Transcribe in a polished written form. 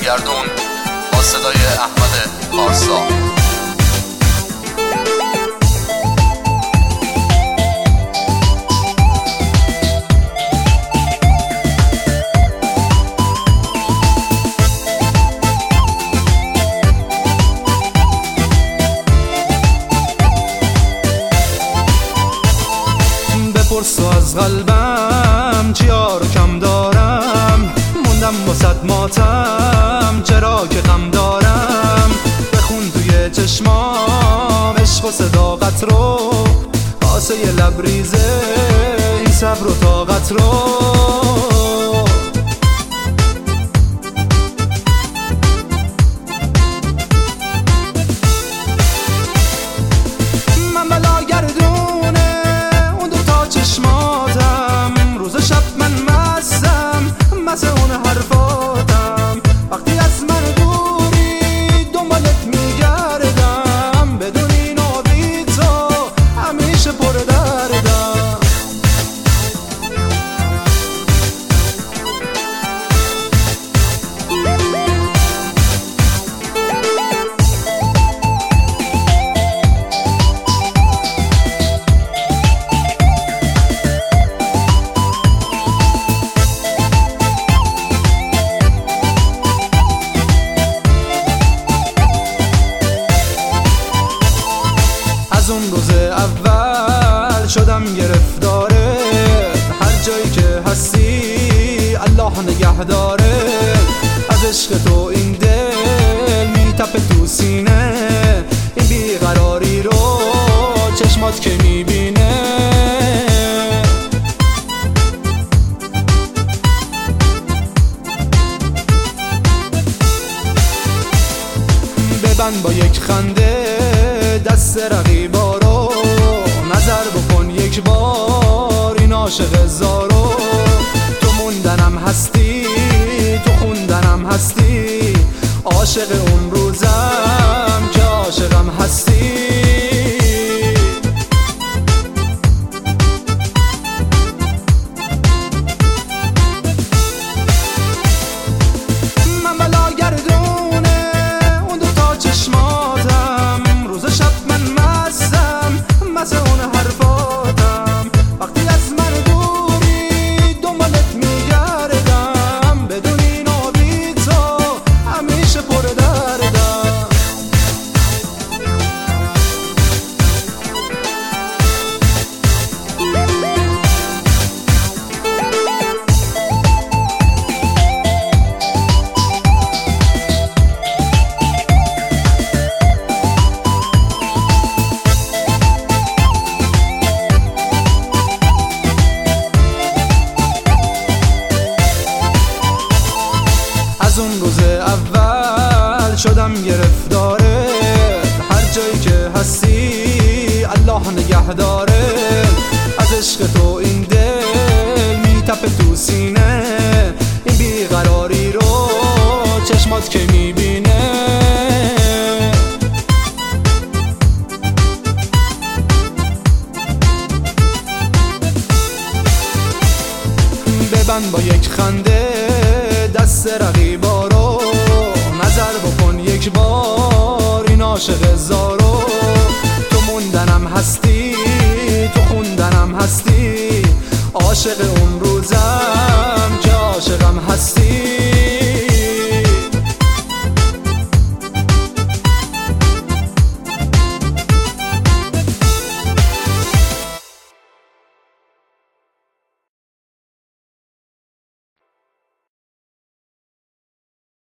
سرگردون با صدای احمد پارسا. بپرس از قلبم چیا رو کم دارم، موندم واسد ماتم چرا که غم دارم. بخون توی چشمام عشق و صداقت رو، آسه لبریزه این صبر و طاقت رو. من بلاگردونه اون دوتا چشماتم، روز شب من مستم مثل اون حرفاتم. وقتی از من دوری دنبالت میگردم، بدونی نوبی تو همیشه پر دردم. از اون روز اول شدم گرفتاره، هر جایی که هستی الله نگهداره. از عشق تو این دل میتپه تو سینه، این بیقراری رو چشمات که میبینه. ببند با یک خنده دست رقیبا رو، نظر بکن یک بار این عاشق زارو. تو موندنم هستی، تو خوندنم هستی، عاشق اون روزم که عاشقم هستی. من بلاگردونه اون دوتا چشماتم، روز شب من مستم مثل اون حرفاتم. وقتی از من دوری دنبالت میگردم، بدونی نوبی تو همیشه پر دردم. از اون روز اول شدم گرفتاره، هر جایی که هستی الله نگهداره. از عشق تو این دل میتپه تو سینه، این بیقراری رو چشمات که میبینه. ببند با یک خنده دست رقیبا رو، نظر بکن یک بار این عاشق زارو. تو موندنم هستی، تو خوندنم هستی، عاشق اون روزم